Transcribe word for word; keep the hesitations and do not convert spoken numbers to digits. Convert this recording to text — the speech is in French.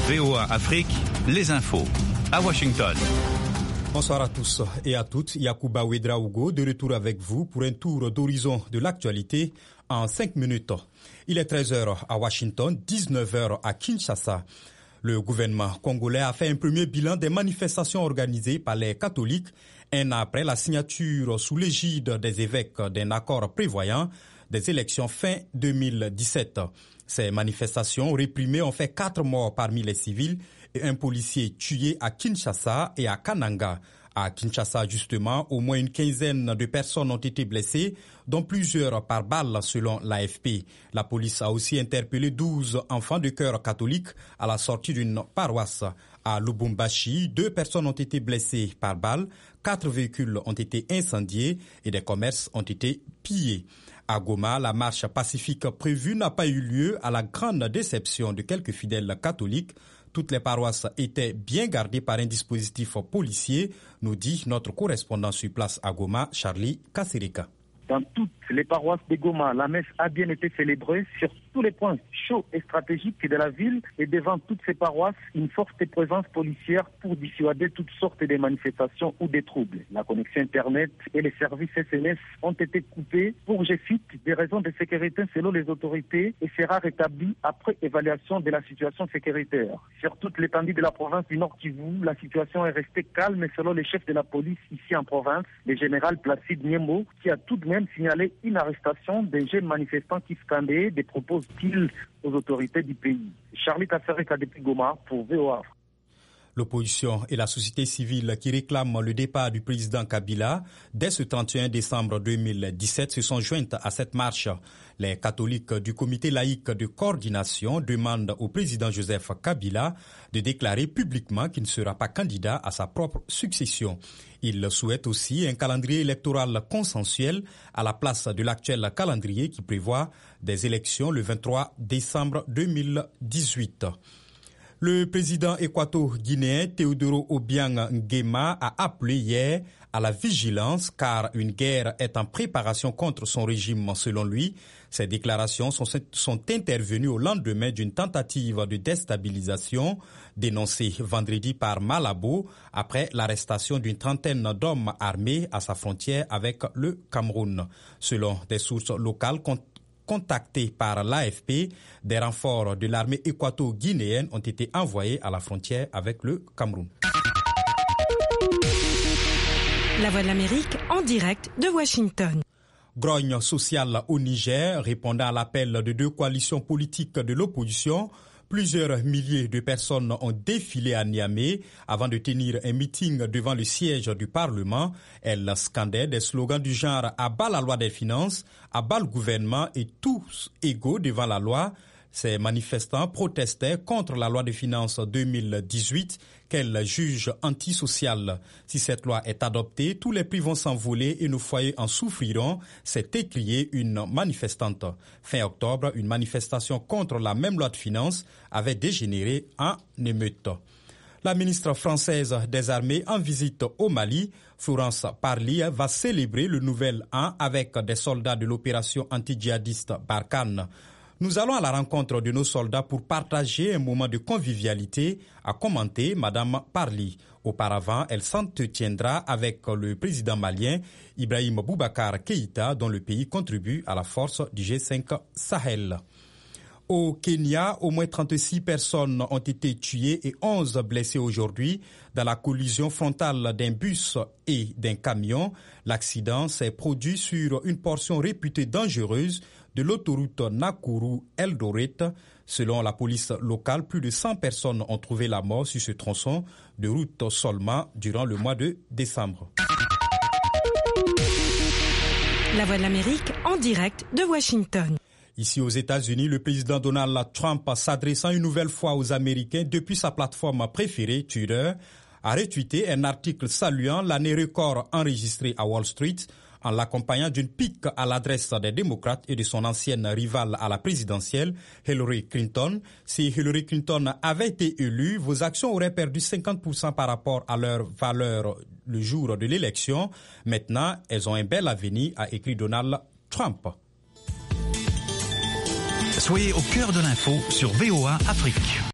V O A Afrique, les infos. À Washington. Bonsoir à tous et à toutes. Yacouba Ouedraogo de retour avec vous pour un tour d'horizon de l'actualité en cinq minutes. Il est treize heures à Washington, dix-neuf heures à Kinshasa. Le gouvernement congolais a fait un premier bilan des manifestations organisées par les catholiques un an après la signature sous l'égide des évêques d'un accord prévoyant des élections fin deux mille dix-sept. Ces manifestations réprimées ont fait quatre morts parmi les civils et un policier tué à Kinshasa et à Kananga. À Kinshasa, justement, au moins une quinzaine de personnes ont été blessées, dont plusieurs par balle selon l'A F P. La police a aussi interpellé douze enfants de chœur catholique à la sortie d'une paroisse. À Lubumbashi, deux personnes ont été blessées par balle, quatre véhicules ont été incendiés et des commerces ont été pillés. À Goma, la marche pacifique prévue n'a pas eu lieu à la grande déception de quelques fidèles catholiques. Toutes les paroisses étaient bien gardées par un dispositif policier, nous dit notre correspondant sur place à Goma, Charlie Kassereka. Dans toutes les paroisses de Goma, la messe a bien été célébrée sur tous les points chauds et stratégiques de la ville et devant toutes ces paroisses, une forte présence policière pour dissuader toutes sortes de manifestations ou de troubles. La connexion Internet et les services S M S ont été coupés pour, je cite, des raisons de sécurité selon les autorités et sera rétabli après évaluation de la situation sécuritaire. Sur toute l'étendue de la province du Nord Kivu, la situation est restée calme selon le chef de la police ici en province, le général Placide Niembo, qui a tout de même signalé une arrestation des jeunes manifestants qui scandaient des propos hostiles aux autorités du pays. Charlie Kassereka depuis Goma pour V O A. L'opposition et la société civile qui réclament le départ du président Kabila dès ce trente et un décembre deux mille dix-sept se sont jointes à cette marche. Les catholiques du comité laïque de coordination demandent au président Joseph Kabila de déclarer publiquement qu'il ne sera pas candidat à sa propre succession. Ils souhaitent aussi un calendrier électoral consensuel à la place de l'actuel calendrier qui prévoit des élections le vingt-trois décembre deux mille dix-huit. Le président équato-guinéen Teodoro Obiang Nguema a appelé hier à la vigilance car une guerre est en préparation contre son régime selon lui. Ces déclarations sont, sont intervenues au lendemain d'une tentative de déstabilisation dénoncée vendredi par Malabo après l'arrestation d'une trentaine d'hommes armés à sa frontière avec le Cameroun. Selon des sources locales contactés par l'A F P, des renforts de l'armée équato-guinéenne ont été envoyés à la frontière avec le Cameroun. La Voix de l'Amérique en direct de Washington. Grogne sociale au Niger, répondant à l'appel de deux coalitions politiques de l'opposition. Plusieurs milliers de personnes ont défilé à Niamey avant de tenir un meeting devant le siège du Parlement. Elles scandaient des slogans du genre « À bas la loi des finances »,« À bas le gouvernement » et « tous égaux devant la loi ». Ces manifestants protestaient contre la loi de finances deux mille dix-huit qu'elle juge antisociale. Si cette loi est adoptée, tous les prix vont s'envoler et nos foyers en souffriront, s'est écrié une manifestante. Fin octobre, une manifestation contre la même loi de finances avait dégénéré en émeute. La ministre française des Armées en visite au Mali, Florence Parly, va célébrer le nouvel an avec des soldats de l'opération anti-djihadiste Barkhane. Nous allons à la rencontre de nos soldats pour partager un moment de convivialité, a commenté Madame Parly. Auparavant, elle s'entretiendra avec le président malien Ibrahim Boubacar Keïta, dont le pays contribue à la force du G cinq Sahel. Au Kenya, au moins trente-six personnes ont été tuées et onze blessées aujourd'hui dans la collision frontale d'un bus et d'un camion. L'accident s'est produit sur une portion réputée dangereuse de l'autoroute Nakuru-Eldoret. Selon la police locale, plus de cent personnes ont trouvé la mort sur ce tronçon de route seulement durant le mois de décembre. La Voix de l'Amérique en direct de Washington. Ici aux États-Unis, le président Donald Trump, s'adressant une nouvelle fois aux Américains depuis sa plateforme préférée, Twitter, a retweeté un article saluant l'année record enregistrée à Wall Street en l'accompagnant d'une pique à l'adresse des démocrates et de son ancienne rivale à la présidentielle, Hillary Clinton. Si Hillary Clinton avait été élue, vos actions auraient perdu cinquante pour cent par rapport à leur valeur le jour de l'élection. Maintenant, elles ont un bel avenir, a écrit Donald Trump. Soyez au cœur de l'info sur V O A Afrique.